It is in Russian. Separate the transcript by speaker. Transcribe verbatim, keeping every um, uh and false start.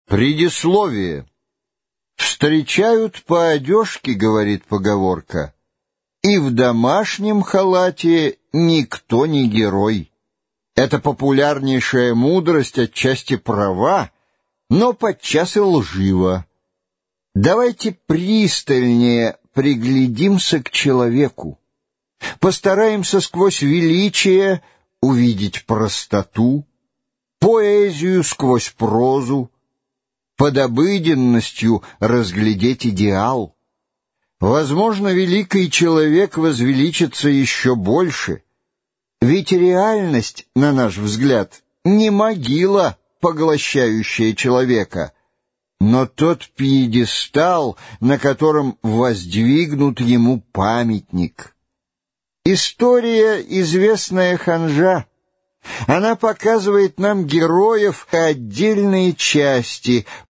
Speaker 1: Предисловие. «Встречают по одежке, — говорит поговорка, — и в домашнем халате никто не герой». Это популярнейшая мудрость отчасти права, но подчас и лжива. Давайте пристальнее приглядимся к человеку. Постараемся сквозь величие увидеть простоту, поэзию сквозь прозу, под обыденностью разглядеть идеал. Возможно, великий человек возвеличится еще больше, ведь реальность, на наш взгляд, не могила, поглощающая человека, но тот пьедестал, на котором воздвигнут ему памятник. История — известная ханжа. Она показывает нам героев отдельные части,